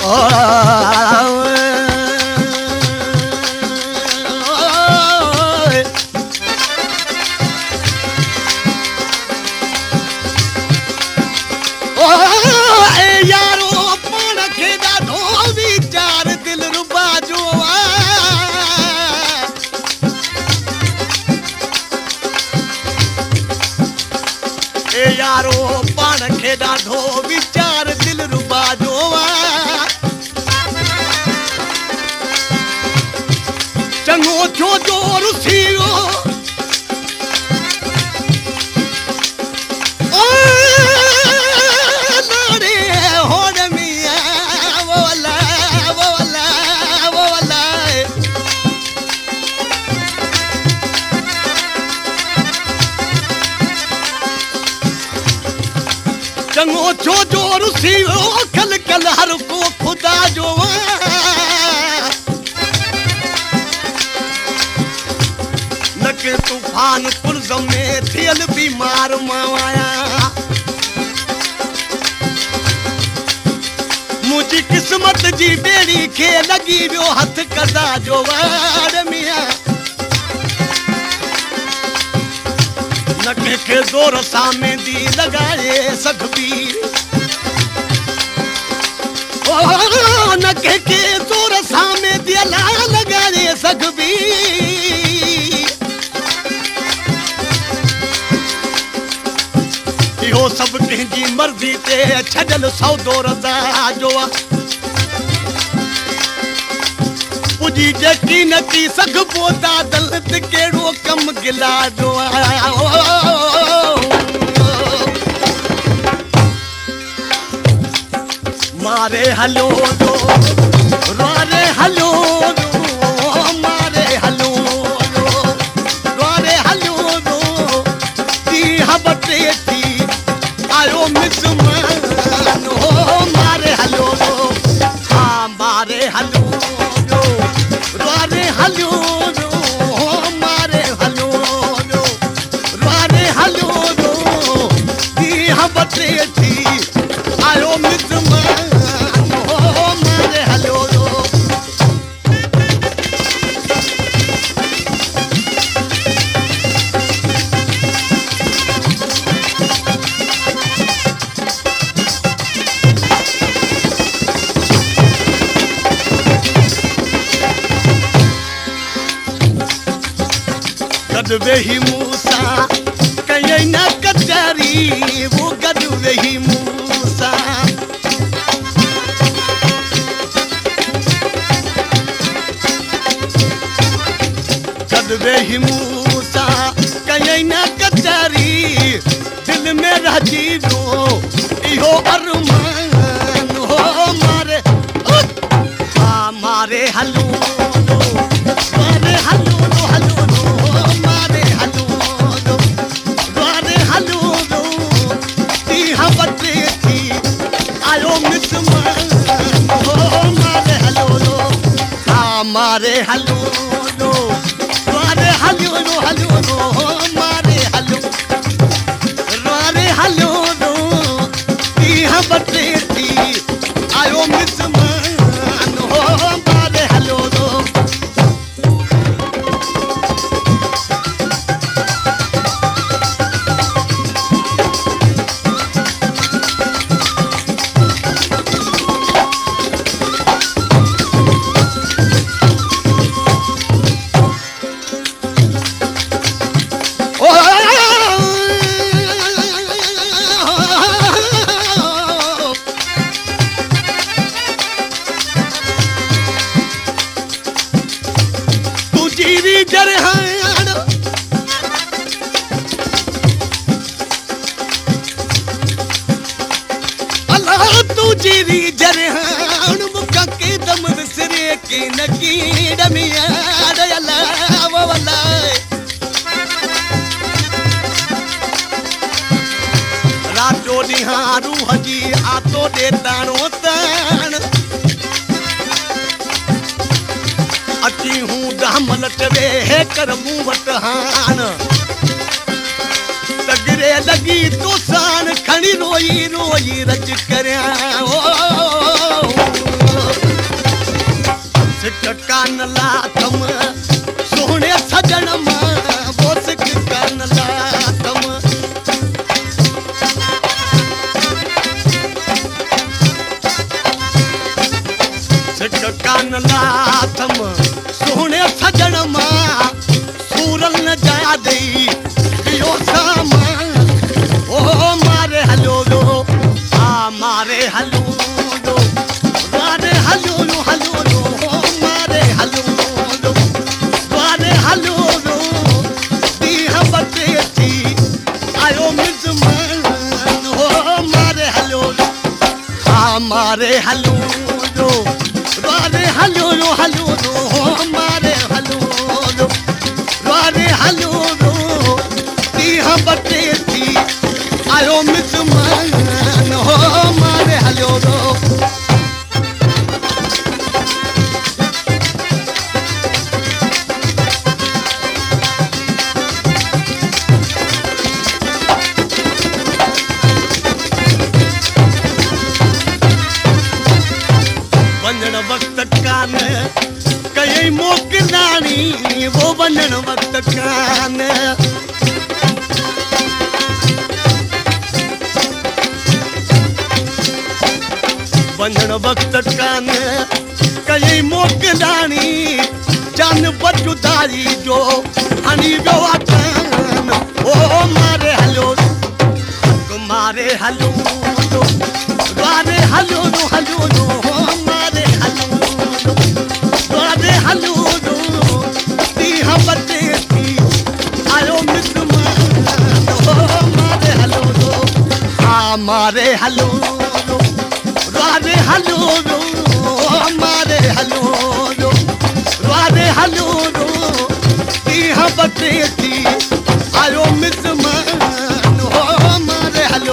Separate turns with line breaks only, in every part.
यारो पाण खे ॾाढो वीचार दिल रुबा जो चङो थियो जो रुसी वियो चङो थियो जो रुसी वियो कल कल हर को खुदा जो न के तूफान पुरज़ में थियल बीमार मां आया मुझी किस्मत जी बेड़ी खे लगी वियो हथ कदा जो वार मिया नके के जोर सां मेहंदी लगाए सघबी ओ नके के जोर सां मेहंदी लगाए सघबी इहो सब कंहिंजी मर्ज़ी ते छॾल सौदो रज़ा जो पुजी जेकी न की सघबो ता दलत कहिड़ो कम गिला जो मारे हलो दो रोरे हलो दो मारे हलो दो रोरे हलो दो ती हबटे थी आयो मिसमान हो मारे हलो दो हाँ मारे हलो दो रोरे हलो दो मारे हलो दो रोरे हलो दो ती हबटे थी आयो मिसमान गद वेही मूसा कहीं न कचहरी वो गद वेही मूसा गद वेही मूसा कहीं न कचहरी दिल में रही जो इहो अरमान हो मारे मारे हलो मारे हलो हलो मारे हलो हलो ती हबटे थी आयो मिसमान हो मारे हलो हाँ मारे हलो मारे हलो हलो मारे हलो ती हबटे थी आयो मिसमान हो मारे हलो जीरी जरहान मुका के दम विसरे के नकीड़ मिया अल्लाह वल्ला रातो निहारू हजी आतो दे ताणो ताण अची हूं दामल चवे है कर मुंह वट हान तगरे लगी तो सान खणी रोई रोई रज करया ओ कान लाथम सोने सजण मां सूरल न जा दई इहो सामान ओ मारे हलो रो आ मारे हलो रो मारे हलो रो हलो रो मारे हलो रो मारे हलो रो दीह बते थी आयो मिज़मान ओ मारे हलो रो आ मारे हलो रो मारे हलो रो हलो रो मारे हलो रो मारे हलो रो दीह बते थी आयो मिज़मान हो मारे हलो रो वञण वक्त कान कई मोकिलाणी वो वञण वक्त कान वञण वक्त कान कई मोकिलाणी जान बजुदारी जो हणी वियो आहे कान ओ मारे हलो मारे हलो मारे हलो हलो मारे हलो मारे हलो दीह बते थी आयो मिज़मान ओ मारे हलो आ मारे हलो मारे हलो मारे हलो मारे हलो दीह बते थी आयो मिज़मान ओ मारे हलो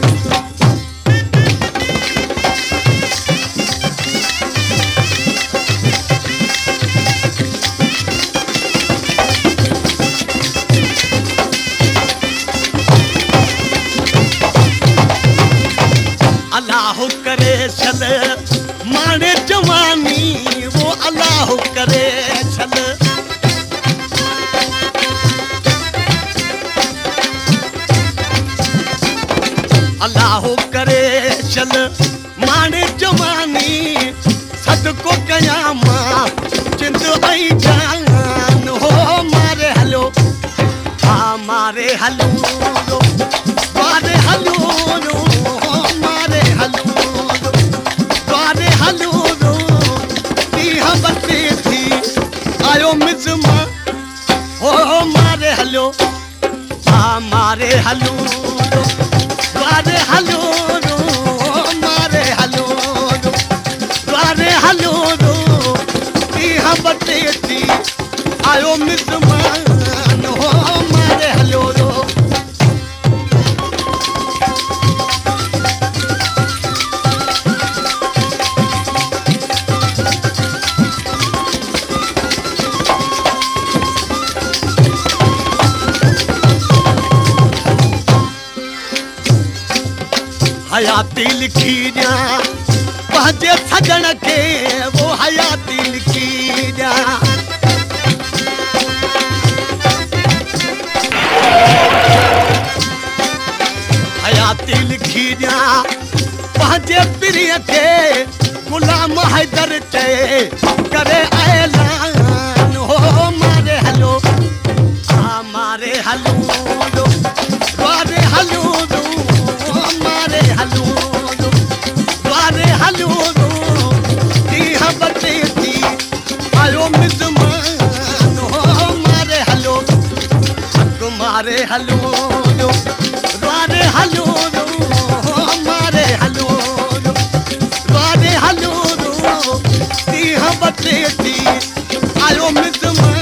अल्लाह करे छल माने जवानी वो अल्लाह करे छल अल्लाह करे छल माने जवानी सदको कया मां जिंद आई जान हो मारे हलो आ मारे हलो मारे हलो मारे हलो दीह बते थी आयो मिज़मान हो मारे हलो आ मारे हलो मारे हलो मारे हलो दीह बते थी आयो मिज़मान हो मारे हलो हयाती लिखी ॾियां पंहिंजे सजण खे वो हयाती लिखी ॾियां हयाती लिखी ॾियां पंहिंजे पीरीअ खे गुलाम हैदर चए करे ऐलान हो मारे हलो आ मारे हलो मारे हलो मारे हलो मारे हलो दीह बते थी आयो मिज़मान हो मारे हलो मारे हलो मारे हलो मारे हलो दीह बते थी आयो मिज़मान